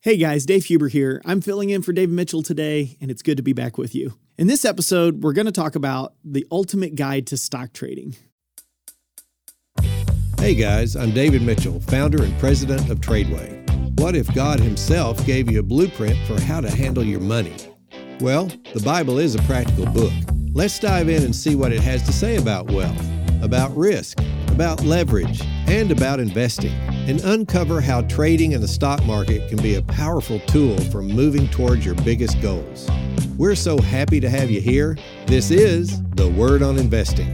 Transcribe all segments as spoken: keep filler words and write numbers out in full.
Hey guys, Dave Huber here. I'm filling in for David Mitchell today, and it's good to be back with you. In this episode, we're going to talk about the ultimate guide to stock trading. Hey guys, I'm David Mitchell, founder and president of Tradeway. What if God himself gave you a blueprint for how to handle your money? Well, the Bible is a practical book. Let's dive in and see what it has to say about wealth, about risk, about leverage, and about investing, and uncover how trading in the stock market can be a powerful tool for moving towards your biggest goals. We're so happy to have you here. This is The Word on Investing.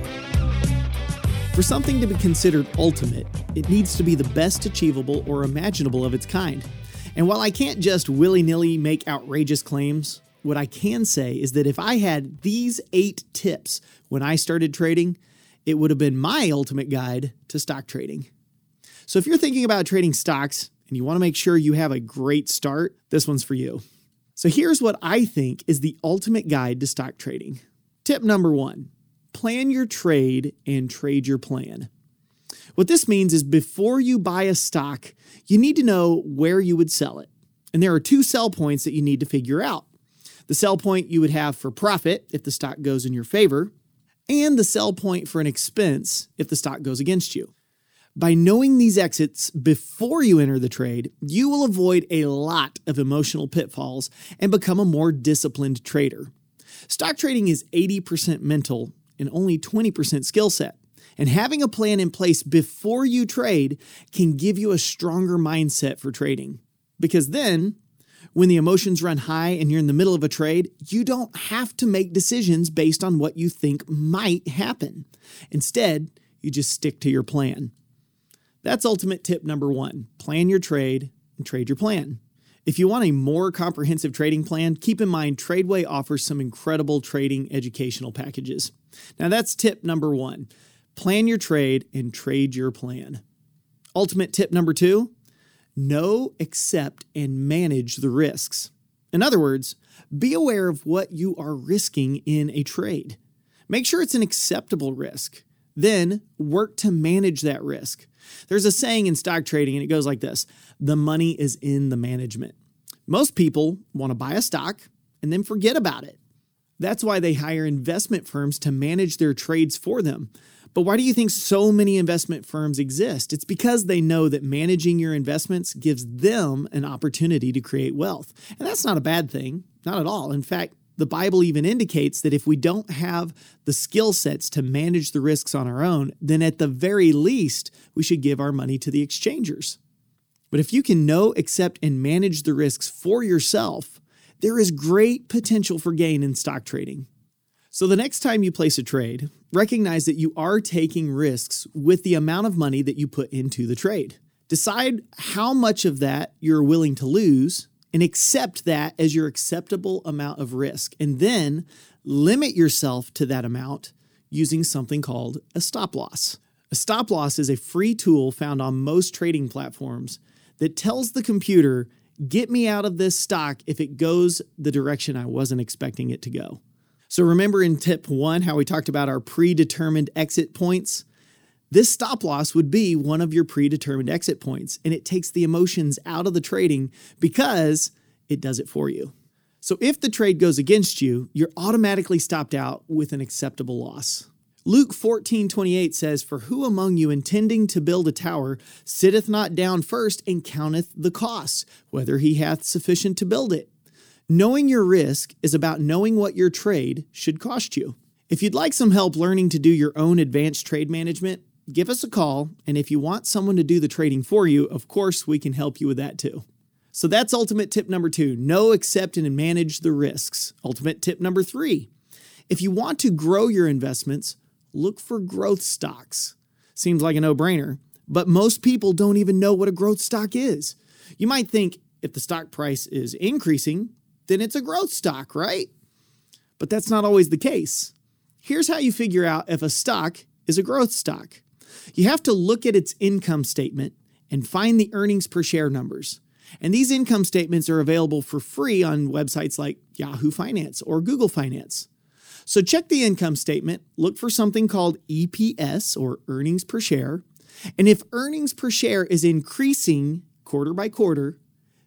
For something to be considered ultimate, it needs to be the best achievable or imaginable of its kind. And while I can't just willy-nilly make outrageous claims, what I can say is that if I had these eight tips when I started trading, it would have been my ultimate guide to stock trading. So if you're thinking about trading stocks and you want to make sure you have a great start, this one's for you. So here's what I think is the ultimate guide to stock trading. Tip number one, plan your trade and trade your plan. What this means is before you buy a stock, you need to know where you would sell it. And there are two sell points that you need to figure out. The sell point you would have for profit if the stock goes in your favor, and the sell point for an expense if the stock goes against you. By knowing these exits before you enter the trade, you will avoid a lot of emotional pitfalls and become a more disciplined trader. Stock trading is eighty percent mental and only twenty percent skill set. And having a plan in place before you trade can give you a stronger mindset for trading. Because then, when the emotions run high and you're in the middle of a trade, you don't have to make decisions based on what you think might happen. Instead, you just stick to your plan. That's ultimate tip number one. Plan your trade and trade your plan. If you want a more comprehensive trading plan, keep in mind Tradeway offers some incredible trading educational packages. Now that's tip number one. Plan your trade and trade your plan. Ultimate tip number two, know, accept, and manage the risks. In other words, be aware of what you are risking in a trade. Make sure it's an acceptable risk. Then work to manage that risk. There's a saying in stock trading, and it goes like this: the money is in the management. Most people want to buy a stock and then forget about it. That's why they hire investment firms to manage their trades for them. But why do you think so many investment firms exist? It's because they know that managing your investments gives them an opportunity to create wealth. And that's not a bad thing, not at all. In fact, the Bible even indicates that if we don't have the skill sets to manage the risks on our own, then at the very least, we should give our money to the exchangers. But if you can know, accept, and manage the risks for yourself, there is great potential for gain in stock trading. So the next time you place a trade, recognize that you are taking risks with the amount of money that you put into the trade. Decide how much of that you're willing to lose and accept that as your acceptable amount of risk. And then limit yourself to that amount using something called a stop loss. A stop loss is a free tool found on most trading platforms that tells the computer, get me out of this stock if it goes the direction I wasn't expecting it to go. So remember in tip one how we talked about our predetermined exit points? This stop loss would be one of your predetermined exit points, and it takes the emotions out of the trading because it does it for you. So if the trade goes against you, you're automatically stopped out with an acceptable loss. Luke fourteen twenty-eight says, "For who among you intending to build a tower sitteth not down first and counteth the cost, whether he hath sufficient to build it?" Knowing your risk is about knowing what your trade should cost you. If you'd like some help learning to do your own advanced trade management, give us a call, and if you want someone to do the trading for you, of course, we can help you with that too. So that's ultimate tip number two, know, accept, and manage the risks. Ultimate tip number three, if you want to grow your investments, look for growth stocks. Seems like a no-brainer, but most people don't even know what a growth stock is. You might think if the stock price is increasing, then it's a growth stock, right? But that's not always the case. Here's how you figure out if a stock is a growth stock. You have to look at its income statement and find the earnings per share numbers. And these income statements are available for free on websites like Yahoo Finance or Google Finance. So check the income statement, look for something called E P S or earnings per share. And if earnings per share is increasing quarter by quarter,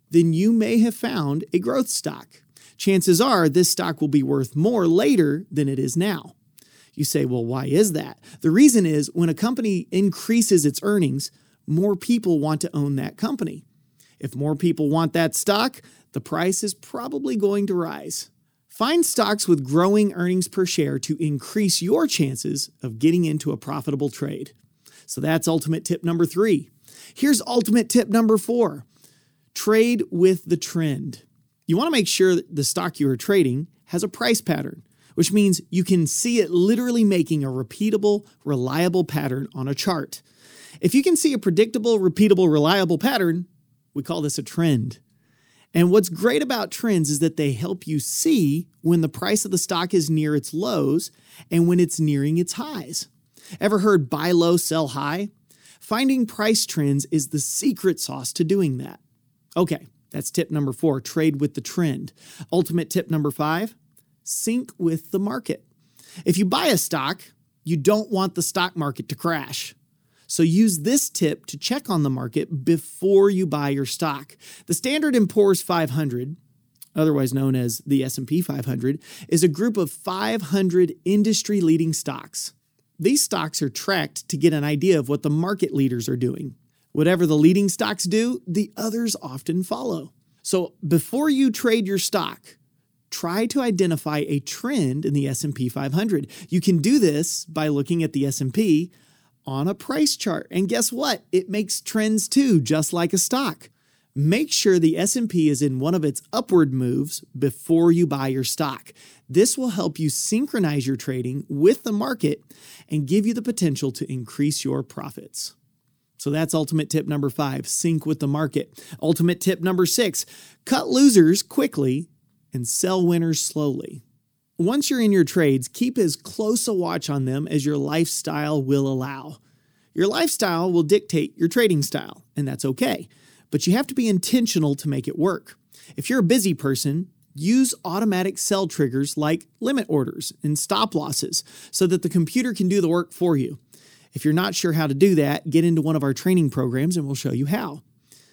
then you may have found a growth stock. Chances are this stock will be worth more later than it is now. You say, well, why is that? The reason is when a company increases its earnings, more people want to own that company. If more people want that stock, the price is probably going to rise. Find stocks with growing earnings per share to increase your chances of getting into a profitable trade. So that's ultimate tip number three. Here's ultimate tip number four. Trade with the trend. You want to make sure that the stock you are trading has a price pattern, which means you can see it literally making a repeatable, reliable pattern on a chart. If you can see a predictable, repeatable, reliable pattern, we call this a trend. And what's great about trends is that they help you see when the price of the stock is near its lows and when it's nearing its highs. Ever heard buy low, sell high? Finding price trends is the secret sauce to doing that. Okay, that's tip number four, trade with the trend. Ultimate tip number five, sync with the market. If you buy a stock, you don't want the stock market to crash. So use this tip to check on the market before you buy your stock. The Standard and Poor's five hundred, otherwise known as the S and P five hundred, is a group of five hundred industry-leading stocks. These stocks are tracked to get an idea of what the market leaders are doing. Whatever the leading stocks do, the others often follow. So before you trade your stock, try to identify a trend in the S and P five hundred. You can do this by looking at the S and P on a price chart. And guess what? It makes trends too, just like a stock. Make sure the S and P is in one of its upward moves before you buy your stock. This will help you synchronize your trading with the market and give you the potential to increase your profits. So that's ultimate tip number five, sync with the market. Ultimate tip number six, cut losers quickly and sell winners slowly. Once you're in your trades, keep as close a watch on them as your lifestyle will allow. Your lifestyle will dictate your trading style, and that's okay. But you have to be intentional to make it work. If you're a busy person, use automatic sell triggers like limit orders and stop losses so that the computer can do the work for you. If you're not sure how to do that, get into one of our training programs and we'll show you how.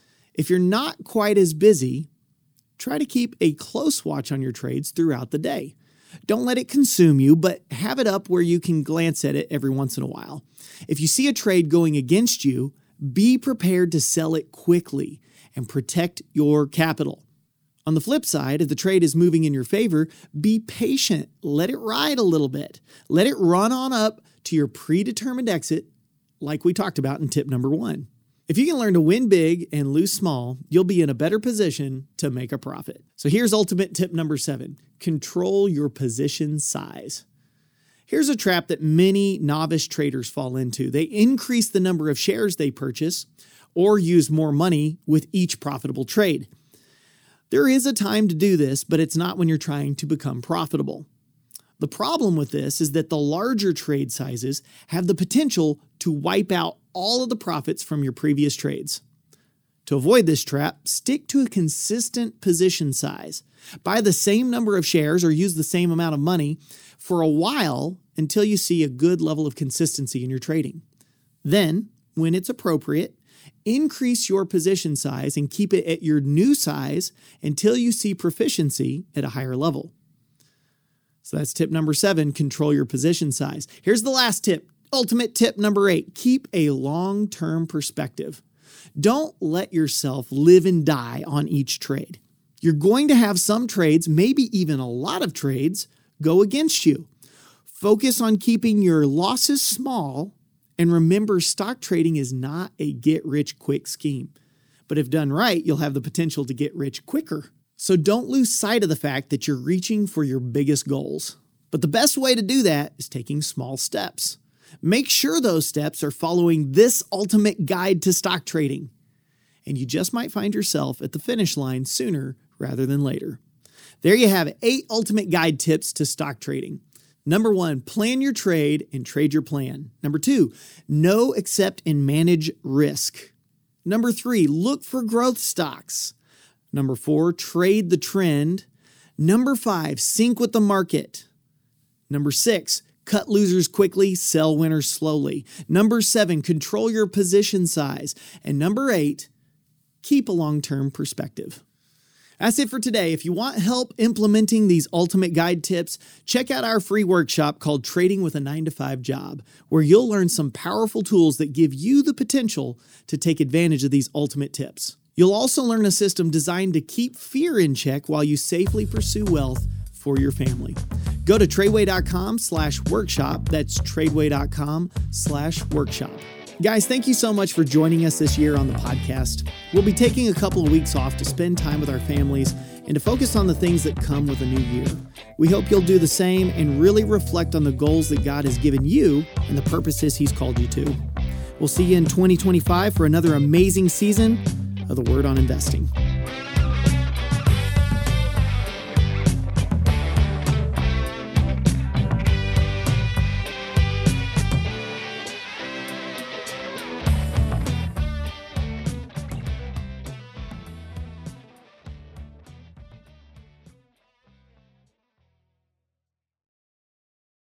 If you're not quite as busy, try to keep a close watch on your trades throughout the day. Don't let it consume you, but have it up where you can glance at it every once in a while. If you see a trade going against you, be prepared to sell it quickly and protect your capital. On the flip side, if the trade is moving in your favor, be patient. Let it ride a little bit. Let it run on up to your predetermined exit, like we talked about in tip number one. If you can learn to win big and lose small, you'll be in a better position to make a profit. So here's ultimate tip number seven. Control your position size. Here's a trap that many novice traders fall into. They increase the number of shares they purchase or use more money with each profitable trade. There is a time to do this, but it's not when you're trying to become profitable. The problem with this is that the larger trade sizes have the potential to wipe out all of the profits from your previous trades. To avoid this trap, stick to a consistent position size. Buy the same number of shares or use the same amount of money for a while until you see a good level of consistency in your trading. Then, when it's appropriate, increase your position size and keep it at your new size until you see proficiency at a higher level. So that's tip number seven, control your position size. Here's the last tip, ultimate tip number eight, keep a long-term perspective. Don't let yourself live and die on each trade. You're going to have some trades, maybe even a lot of trades, go against you. Focus on keeping your losses small, and remember, stock trading is not a get-rich-quick scheme. But if done right, you'll have the potential to get rich quicker. So don't lose sight of the fact that you're reaching for your biggest goals. But the best way to do that is taking small steps. Make sure those steps are following this ultimate guide to stock trading. And you just might find yourself at the finish line sooner rather than later. There you have it, eight ultimate guide tips to stock trading. Number one, plan your trade and trade your plan. Number two, know, accept, and manage risk. Number three, look for growth stocks. Number four, trade the trend. Number five, sync with the market. Number six, cut losers quickly, sell winners slowly. Number seven, control your position size. And number eight, keep a long-term perspective. That's it for today. If you want help implementing these ultimate guide tips, check out our free workshop called Trading with a nine to five Job, where you'll learn some powerful tools that give you the potential to take advantage of these ultimate tips. You'll also learn a system designed to keep fear in check while you safely pursue wealth for your family. Go to tradeway.com slash workshop. That's tradeway.com slash workshop. Guys, thank you so much for joining us this year on the podcast. We'll be taking a couple of weeks off to spend time with our families and to focus on the things that come with a new year. We hope you'll do the same and really reflect on the goals that God has given you and the purposes He's called you to. We'll see you in twenty twenty-five for another amazing season of the Word on Investing.